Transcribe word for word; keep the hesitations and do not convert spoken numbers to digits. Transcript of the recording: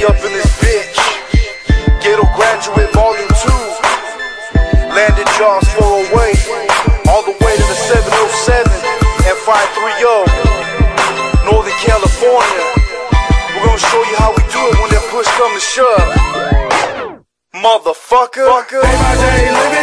up in this bitch. Ghetto Graduate Volume two. Landed Jaws four oh eight. All the way to the seven oh seven and five three oh. Northern California. We're gonna show you how we do it when that push come to shove. Motherfucker. Day by day living